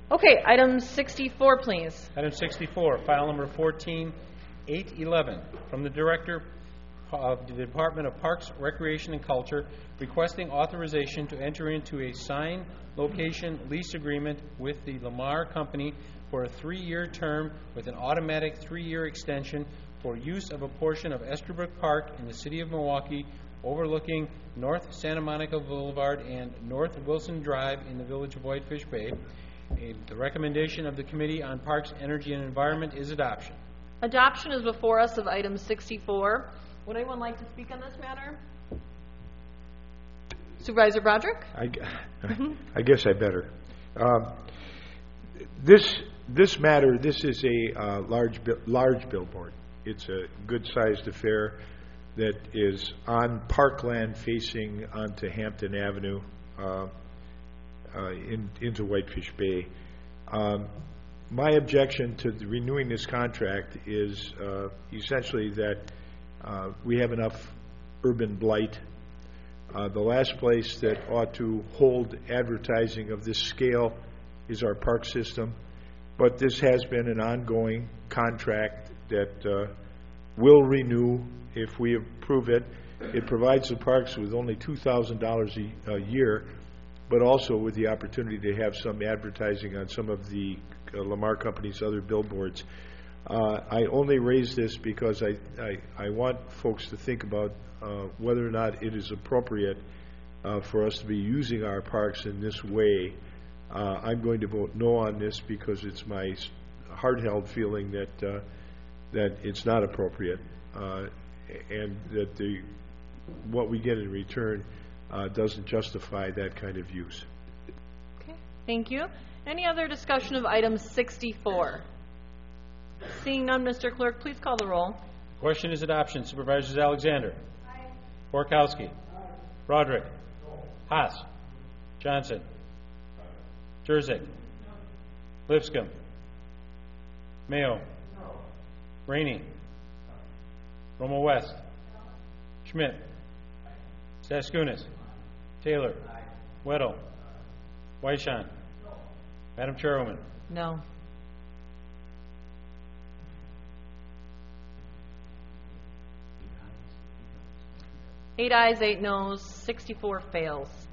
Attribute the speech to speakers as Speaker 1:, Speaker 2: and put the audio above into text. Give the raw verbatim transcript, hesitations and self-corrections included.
Speaker 1: Okay, item sixty-four, please.
Speaker 2: Item sixty-four, file number fourteen eight eleven, from the Director of the Department of Parks, Recreation, and Culture, requesting authorization to enter into a signed location lease agreement with the Lamar Company for a three-year term with an automatic three-year extension for use of a portion of Estabrook Park in the city of Milwaukee, overlooking North Santa Monica Boulevard and North Wilson Drive in the village of Whitefish Bay. A, the recommendation of the Committee on Parks, Energy, and Environment is adoption.
Speaker 1: Adoption is before us of item sixty-four. Would anyone like to speak on this matter? Supervisor Broderick?
Speaker 3: I, mm-hmm. I guess I better. Um, this this matter, this is a uh, large large billboard. It's a good-sized affair that is on parkland facing onto Hampton Avenue uh, uh, in, into Whitefish Bay. Um, my objection to the renewing this contract is uh, essentially that uh, we have enough urban blight. Uh, the last place that ought to hold advertising of this scale is our park system, but this has been an ongoing contract that uh, will renew if we approve it. It provides the parks with only two thousand dollars a year, but also with the opportunity to have some advertising on some of the uh, Lamar Company's other billboards. Uh, I only raise this because I, I, I want folks to think about uh, whether or not it is appropriate uh, for us to be using our parks in this way. Uh, I'm going to vote no on this because it's my hard-held feeling that uh, that it's not appropriate, uh, and that the what we get in return uh, doesn't justify that kind of use.
Speaker 1: Okay, thank you. Any other discussion of item sixty-four? Seeing none, Mister Clerk, please call the roll.
Speaker 2: Question is adoption. Supervisors Alexander. Aye. Borkowski. Aye. Broderick. No. Haas. Johnson. Aye. Jurzik. No. Lipscomb. Mayo. No. Rainey. No. Romo West. No. Schmidt. Aye. Saskunis. Aye. Taylor. Aye. Weddle. Aye. Weishan. No. Madam Chairwoman.
Speaker 1: No. Eight ayes, eight noes, sixty-four fails.